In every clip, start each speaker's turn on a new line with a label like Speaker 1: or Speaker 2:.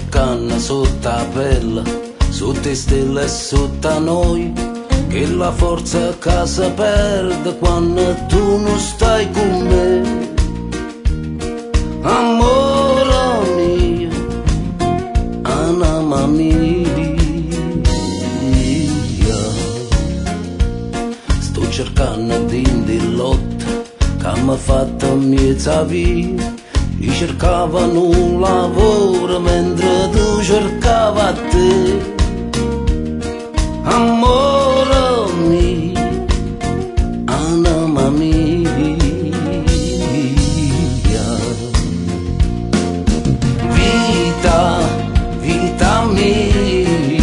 Speaker 1: cercando sotto la pelle, sotto le stelle e sotto a noi, che la forza che si perde quando tu non stai con me. Amore mio, anima mia, sto cercando di lotta che mi ha fatto mezza vita. Io cercavo un lavoro mentre tu cercavi a te. Amore mio, anima mia, vita, vita mia,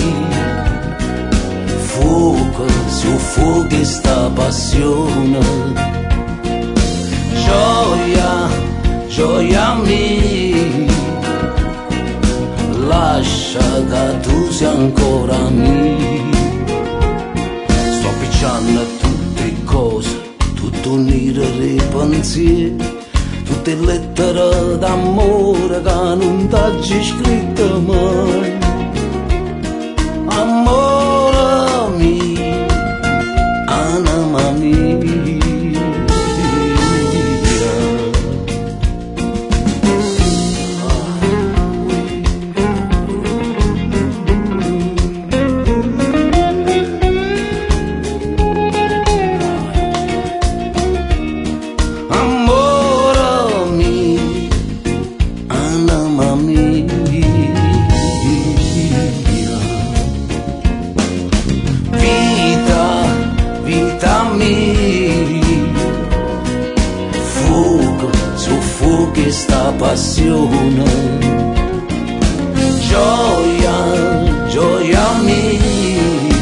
Speaker 1: fuoco, soffochi sta passione, gioia, gioia mia, lascia che tu sia ancora mia. Sto picciando tutte cose, tutto unire i pensieri, tutte lettere d'amore che non t'hai scritto mai. Amore mio, anima mia, che sta passione, gioia, gioia mia,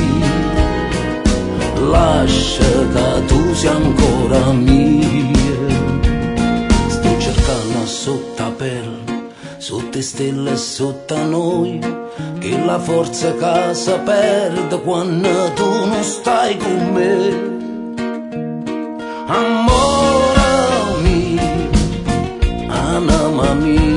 Speaker 1: lascia che tu sia ancora mia. Sto cercando sotto la pelle, sotto le stelle e sotto a noi, che la forza che si perde quando tu non stai con me. Amore mio, anima mia.